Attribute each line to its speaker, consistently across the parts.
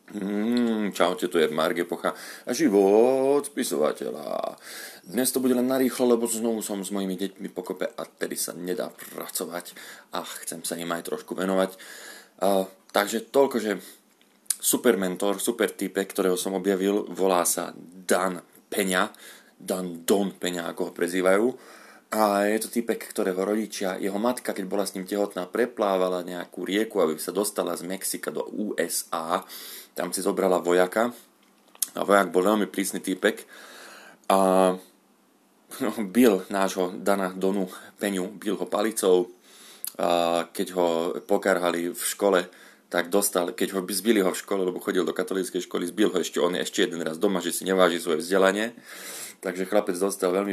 Speaker 1: Čaute, tu je Marge Pocha a život spisovateľa. Dnes to bude len narýchlo, lebo znovu som s mojimi deťmi pokope a tedy sa nedá pracovať a chcem sa im aj trošku venovať. Takže toľko, že super mentor, super typek, ktorého som objavil, volá sa Dan Peňa, Don Peňa, ako ho prezývajú. A je to typek, ktorého rodičia, jeho matka, keď bola s ním tehotná, preplávala nejakú rieku, aby sa dostala z Mexika do USA. Tam si zobrala vojaka a vojak bol veľmi prísny týpek a bil nášho Donu Peňu, bil ho palicou a keď ho pokarhali v škole, tak dostal, keď ho zbili ho v škole, lebo chodil do katolíckej školy, zbil ho ešte jeden raz doma, že si neváži svoje vzdelanie. Takže chlapec dostal veľmi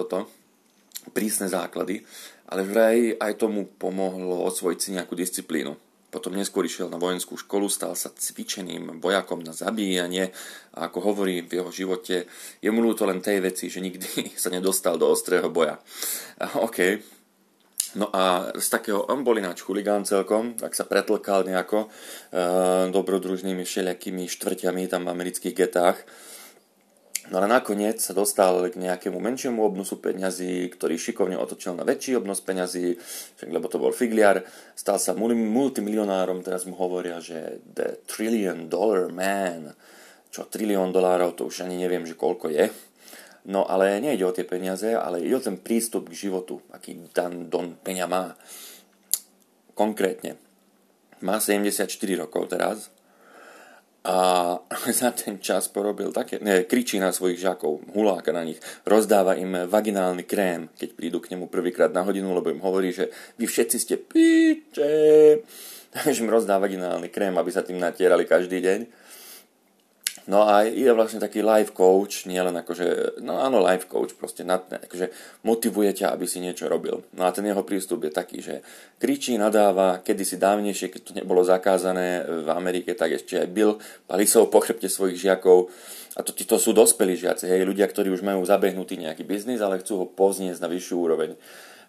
Speaker 1: prísne základy, ale vraj aj tomu pomohlo osvojiť si nejakú disciplínu. Potom neskôr išiel na vojenskú školu, stal sa cvičeným vojakom na zabíjanie a ako hovorí v jeho živote, je mu ľúto len tej veci, že nikdy sa nedostal do ostrého boja. OK. No a z takého, on bol ináč chuligán celkom, tak sa pretlkal nejako dobrodružnými všelijakými štvrťami tam v amerických getách. No ale nakoniec sa dostal k nejakému menšiemu obnosu peňazí, ktorý šikovne otočil na väčší obnos peňazí, lebo to bol figliar. Stal sa multimilionárom, teraz mu hovoria, že the $1 trillion man. Čo $1 trillion, to už ani neviem, že koľko je. No ale nejde o tie peniaze, ale ide o ten prístup k životu, aký Don Peňa má. Konkrétne. Má 74 rokov teraz. A za ten čas porobil kričí na svojich žiakov, huláka na nich, rozdáva im vaginálny krém, keď prídu k nemu prvýkrát na hodinu, lebo im hovorí, že vy všetci ste piče. Takže im rozdá vaginálny krém, aby sa tým natierali každý deň. No a je vlastne taký life coach, nie len akože, no áno, life coach, proste akože motivuje ťa, aby si niečo robil. No a ten jeho prístup je taký, že kričí, nadáva, kedysi dávnejšie, keď to nebolo zakázané v Amerike, tak ešte aj bil palicou po chrbte svojich žiakov. A to sú dospelí žiaci, hej, ľudia, ktorí už majú zabehnutý nejaký biznis, ale chcú ho povzniesť na vyššiu úroveň.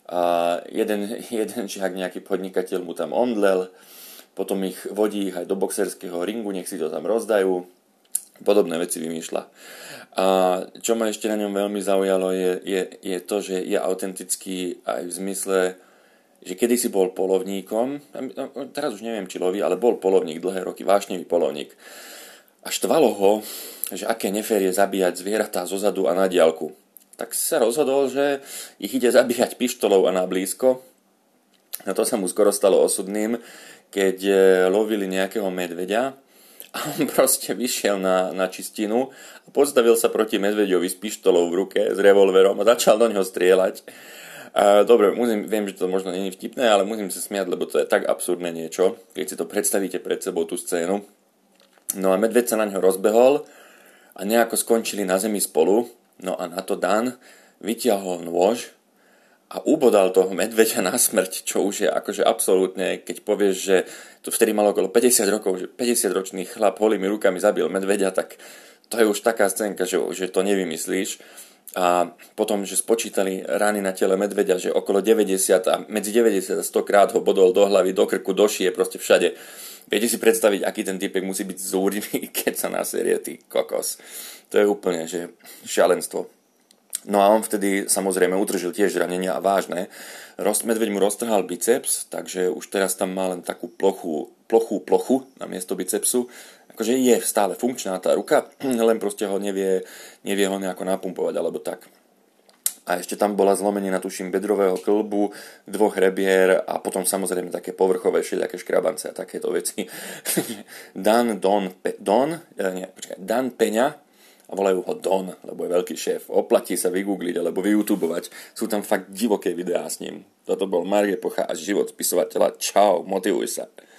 Speaker 1: A jeden žiak, nejaký podnikateľ mu tam omdlel, potom ich vodí aj do boxerského ringu, nech si to tam rozdajú. Podobné veci vymýšľa. A čo ma ešte na ňom veľmi zaujalo je to, že je autentický aj v zmysle, že kedysi bol polovníkom, teraz už neviem, či loví, ale bol polovník dlhé roky, vášnivý polovník. A štvalo ho, že aké nefér je zabíjať zvieratá zozadu a na diaľku. Tak sa rozhodol, že ich ide zabíjať pištolou a na blízko. A to sa mu skoro stalo osudným, keď lovili nejakého medveďa. A on proste vyšiel na čistinu a postavil sa proti medveďovi s pištolou v ruke, s revolverom a začal do neho strieľať. Dobre, viem, že to možno nie je vtipné, ale musím sa smiať, lebo to je tak absurdné niečo, keď si to predstavíte pred sebou tú scénu. No a medveď sa na ňo rozbehol a nejako skončili na zemi spolu. No a na to Dan vyťahol nôž a ubodal toho medveďa na smrť, čo už je akože absolútne, keď povieš, že to vtedy malo okolo 50 rokov, že 50-ročný chlap holými rukami zabil medveďa, tak to je už taká scénka, že to nevymyslíš. A potom, že spočítali rany na tele medveďa, že okolo 90 a medzi 90 a 100 krát ho bodol do hlavy, do krku, do šie, proste všade. Viete si predstaviť, aký ten typek musí byť zúrivý, keď sa naserie, ty kokos. To je úplne, že šialenstvo. No a on vtedy samozrejme utržil tiež zranenia a vážne. Medveď mu roztrhal biceps, takže už teraz tam má len takú plochu na miesto bicepsu. Akože je stále funkčná tá ruka, len proste ho nevie ho nejako napumpovať alebo tak. A ešte tam bola zlomenina, tuším, bedrového kĺbu, 2 rebier a potom samozrejme také povrchové všelijaké škrabance a takéto veci. Dan Peňa, a volajú ho Don, lebo je veľký šéf. Oplatí sa vygoogliť alebo vyyoutubovať. Sú tam fakt divoké videá s ním. Toto bol Marge Pocha a život spisovateľa. Čau, motivuj sa.